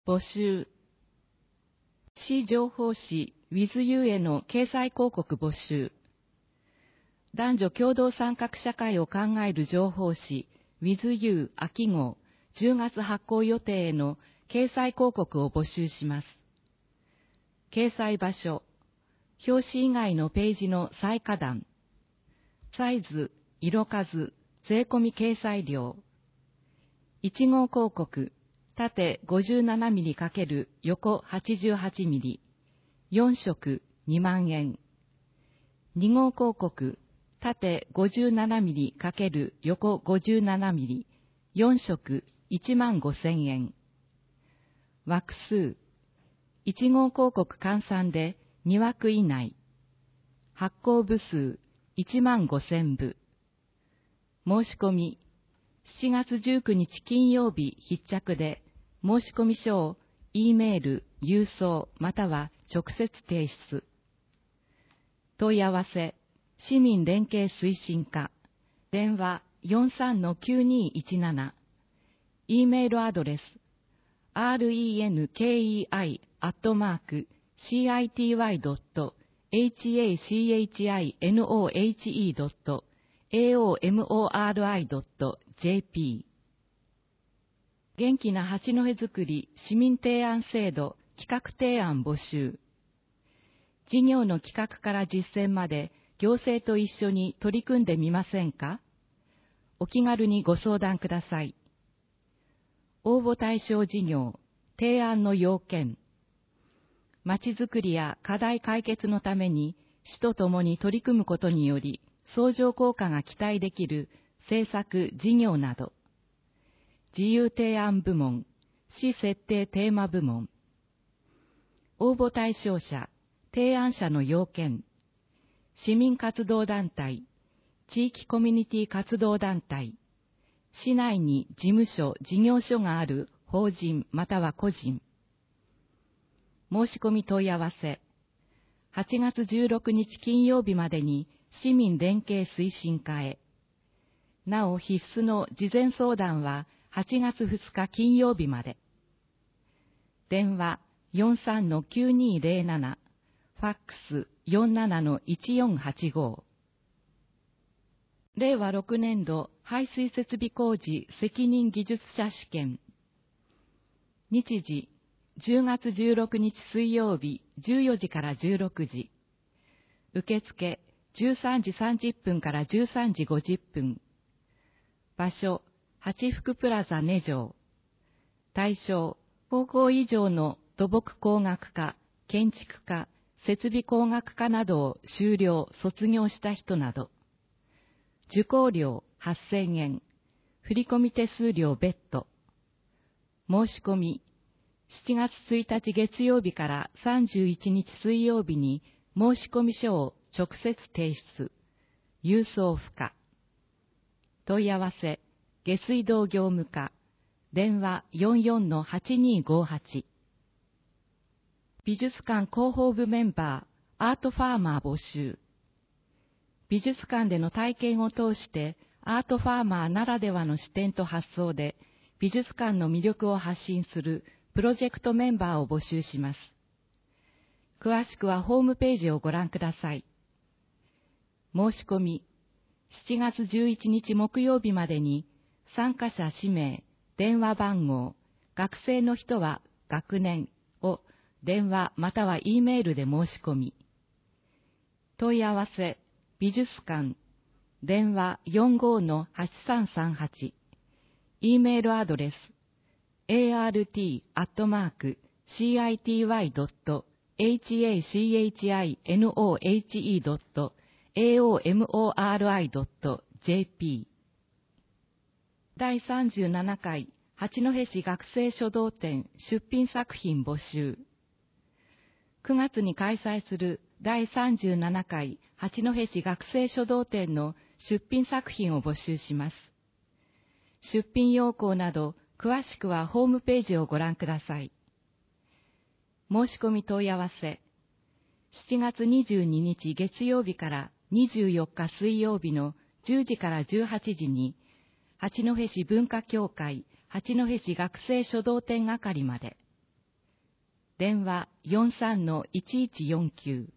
募集。市情報誌 WithYou への掲載広告募集。男女共同参画社会を考える情報誌 WithYou 秋号10月発行予定への掲載広告を募集します。掲載場所、表紙以外のページの最下段。サイズ、色数、税込み掲載料。1号広告、縦 57mm× 横 88mm、4色2万円。2号広告、縦 57mm× 横 57mm、4色1万5000円。枠数、1号広告換算で2枠以内。発行部数1万5000部。申し込み、7月19日金曜日必着で、申し込み書を E メール、郵送または直接提出。問い合わせ、市民連携推進課、電話 43-9217、E メールアドレス、renkei@city.hanohe.aomori.jp。 元気な八戸づくり市民提案制度企画提案募集。事業の企画から実践まで行政と一緒に取り組んでみませんか？お気軽にご相談ください。応募対象事業、提案の要件。まちづくりや課題解決のために市とともに取り組むことにより相乗効果が期待できる政策・事業など。自由提案部門、市設定テーマ部門。応募対象者、提案者の要件。市民活動団体、地域コミュニティ活動団体。市内に事務所・事業所がある法人または個人。申し込み問い合わせ。8月16日金曜日までに市民連携推進課へ。なお必須の事前相談は8月2日金曜日まで。電話 43-9207、ファックス 47-1485。令和6年度排水設備工事責任技術者試験。日時、10月16日水曜日14時から16時。受付、13時30分から13時50分。場所、八福プラザ根城。対象、高校以上の土木工学科、建築科、設備工学科などを修了・卒業した人など。受講料8000円。振込手数料別途。申し込み、7月1日月曜日から31日水曜日に申込書を直接提出。郵送不可。問い合わせ、下水道業務課。電話 44-8258。美術館広報部メンバー、アートファーマー募集。美術館での体験を通してアートファーマーならではの視点と発想で美術館の魅力を発信するプロジェクトメンバーを募集します。詳しくはホームページをご覧ください。申し込み、7月11日木曜日までに参加者氏名、電話番号、学生の人は学年を電話または E メールで申し込み。問い合わせ、美術館、電話 45-8338、E メールアドレス、art.city.hanohe.aomori.jp。 第37回八戸市学生書道展出品作品募集。9月に開催する第37回八戸市学生書道展の出品作品を募集します。出品要項など詳しくはホームページをご覧ください。申し込み問い合わせ。7月22日月曜日から24日水曜日の10時から18時に八戸市文化協会八戸市学生書道展係まで。 電話 43-1149。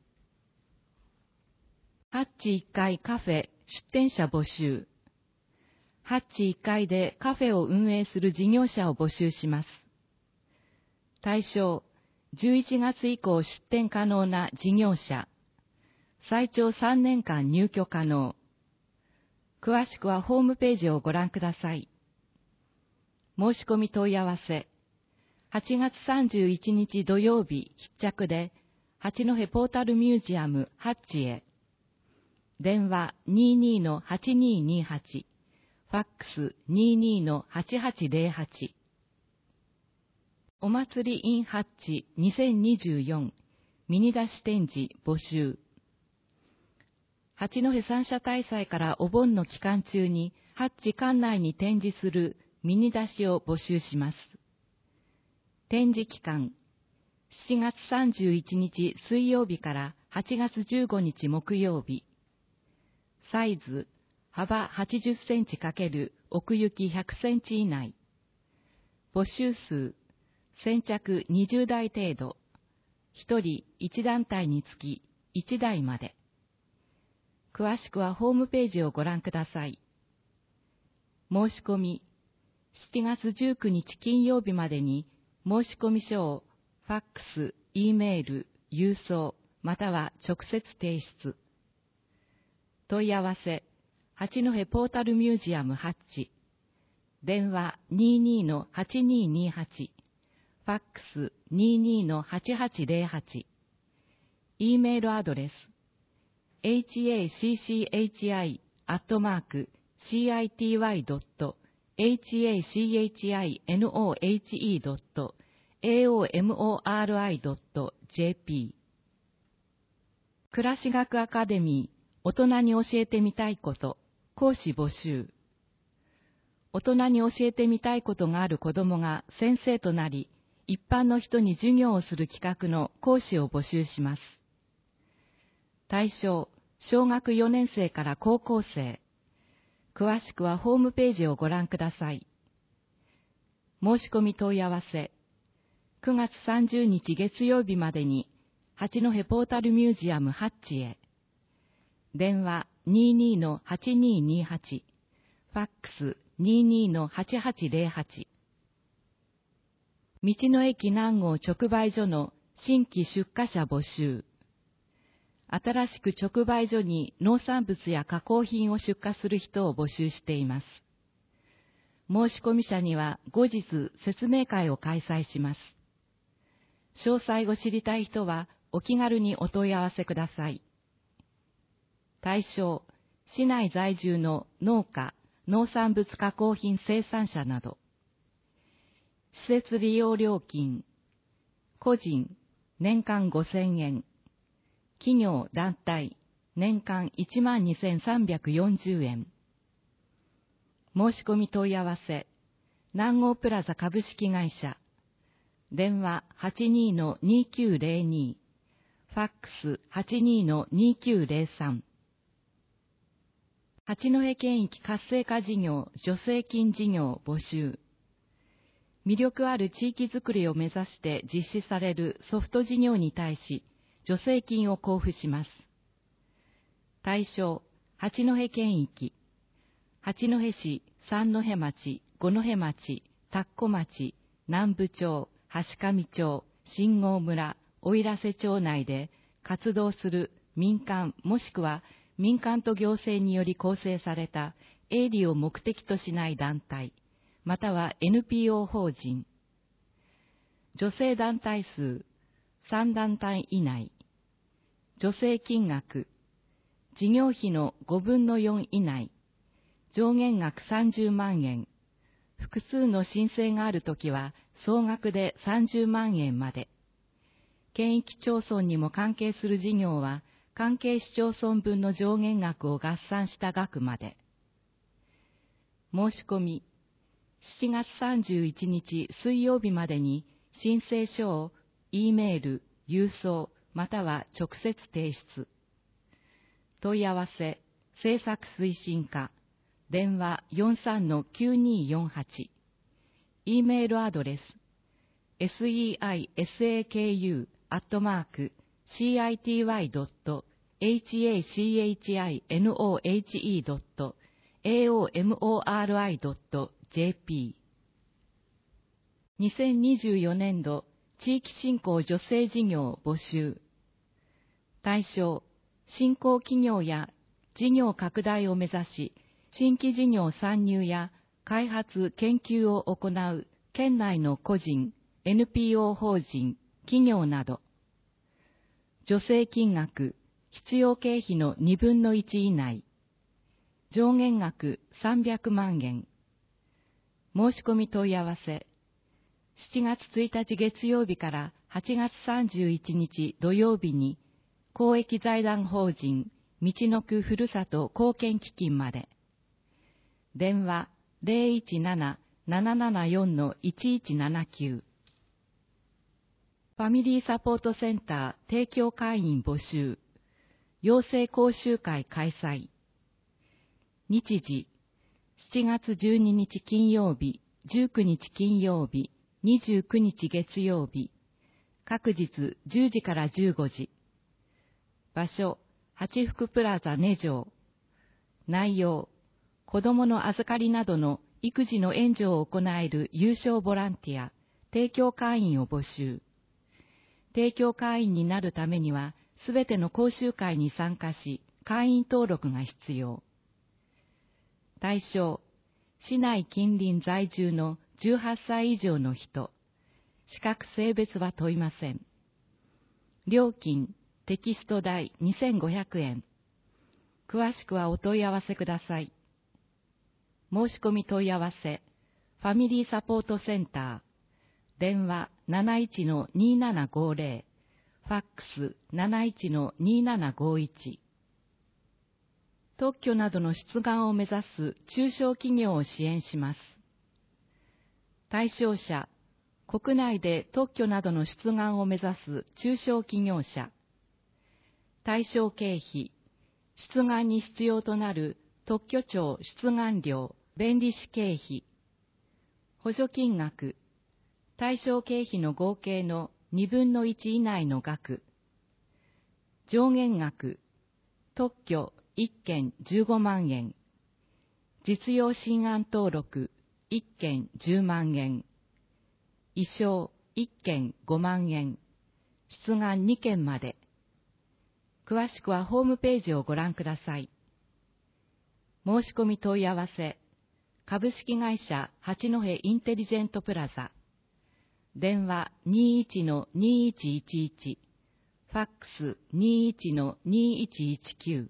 ハッチ1階カフェ出店者募集。ハッチ1階でカフェを運営する事業者を募集します。対象、11月以降出店可能な事業者。最長3年間入居可能。詳しくはホームページをご覧ください。申し込み問い合わせ。8月31日土曜日必着で、八戸ポータルミュージアムハッチへ。電話 22-8228。ファックス 22-8808。お祭り in ハッチ2024ミニ出し展示募集。八戸三社大祭からお盆の期間中にハッチ館内に展示するミニ出しを募集します。展示期間、7月31日水曜日から8月15日木曜日。サイズ、幅80センチ×奥行き100センチ以内。募集数、先着20台程度。1人1団体につき1台まで。詳しくはホームページをご覧ください。申し込み、7月19日金曜日までに申し込み書をファックス、Eメール、郵送、または直接提出。問い合わせ、八戸ポータルミュージアムハッチ。電話 22-8228。ファックス 22-8808。Eメールアドレス、hacci@city-city-nohe.aomori.jp。 暮らし学アカデミー大人に教えてみたいこと、講師募集。大人に教えてみたいことがある子どもが先生となり、一般の人に授業をする企画の講師を募集します。対象、小学4年生から高校生。詳しくはホームページをご覧ください。申し込み問い合わせ。9月30日月曜日までに、八戸ポータルミュージアムハッチへ。電話 22-8228。ファックス 22-8808。道の駅南郷直売所の新規出荷者募集。新しく直売所に農産物や加工品を出荷する人を募集しています。申し込み者には後日説明会を開催します。詳細を知りたい人はお気軽にお問い合わせください。対象、市内在住の農家、農産物加工品生産者など。施設利用料金、個人、年間5000円。企業・団体、年間12,340円。申し込み問い合わせ、南郷プラザ株式会社。電話 82-2902。ファックス 82-2903。八戸県域活性化事業助成金事業募集。魅力ある地域づくりを目指して実施されるソフト事業に対し、助成金を交付します。対象、八戸県域。八戸市、三戸町、五戸町、田子町、南部町、橋上町、新郷村、奥入瀬町内で活動する民間もしくは民間と行政により構成された営利を目的としない団体、または NPO 法人。助成団体数3団体以内。助成金額、事業費の5分の4以内。上限額30万円。複数の申請があるときは総額で30万円まで。県域町村にも関係する事業は、関係市町村分の上限額を合算した額まで。申し込み、7月31日水曜日までに申請書を E メール、郵送、または直接提出。問い合わせ、政策推進課、電話 43-9248。E メールアドレス、 seisaku.city.city.hashinohe.aomori.jp。 2024年度地域振興助成事業募集。対象、新興企業や事業拡大を目指し、新規事業参入や開発・研究を行う県内の個人、NPO 法人、企業など。助成金額、必要経費の2分の1以内。上限額300万円。申し込み問い合わせ。7月1日月曜日から8月31日土曜日に、公益財団法人、みちのくふるさと貢献基金まで。電話017-774-1179。ファミリーサポートセンター提供会員募集。養成講習会開催。日時、7月12日金曜日、19日金曜日、29日月曜日。各日10時から15時。場所、八福プラザ根城。内容、子供の預かりなどの育児の援助を行える有償ボランティア、提供会員を募集。提供会員になるためには、すべての講習会に参加し、会員登録が必要。対象、市内近隣在住の18歳以上の人。資格性別は問いません。料金、テキスト代2500円。詳しくはお問い合わせください。申し込み問い合わせ、ファミリーサポートセンター、電話 71-2750、ファックス 71-2751。特許などの出願を目指す中小企業を支援します。対象者、国内で特許などの出願を目指す中小企業者。対象経費、出願に必要となる特許庁出願料、弁理士経費。補助金額、対象経費の合計の2分の1以内の額。上限額、特許1件15万円。実用新案登録1件10万円。意証1件5万円。出願2件まで。詳しくはホームページをご覧ください。申し込み問い合わせ、株式会社八戸インテリジェントプラザ。電話 21-2111、ファックス 21-2119。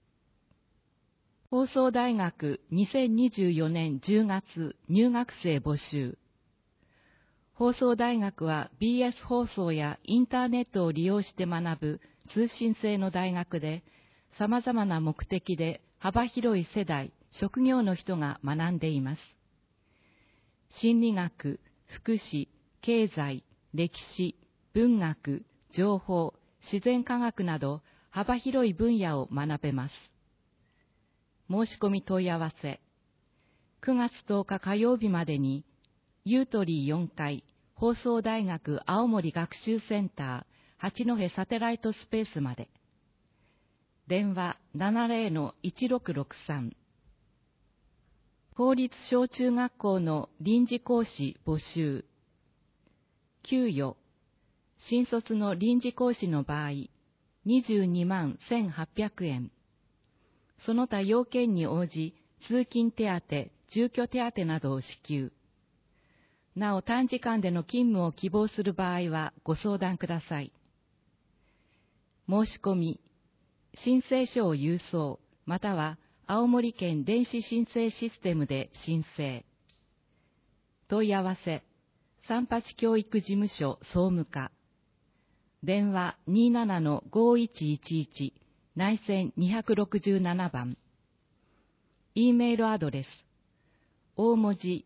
放送大学2024年10月入学生募集。放送大学は BS 放送やインターネットを利用して学ぶ通信制の大学で、様々な目的で幅広い世代、職業の人が学んでいます。心理学、福祉、経済、歴史、文学、情報、自然科学など幅広い分野を学べます。申し込み問い合わせ。9月10日火曜日までに、ユートリー4階、放送大学青森学習センター、八戸サテライトスペースまで。電話 70-1663。公立小中学校の臨時講師募集。給与。新卒の臨時講師の場合、22万1800円。その他要件に応じ、通勤手当、住居手当などを支給。なお短時間での勤務を希望する場合はご相談ください。申し込み、申請書を郵送、または青森県電子申請システムで申請。問い合わせ、三八教育事務所総務課。電話 27-5111、内線267番。E メールアドレス、大文字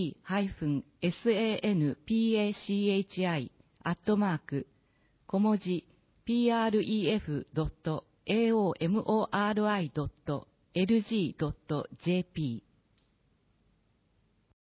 e-sanpachi 小文字 pref.aomori.lg.jp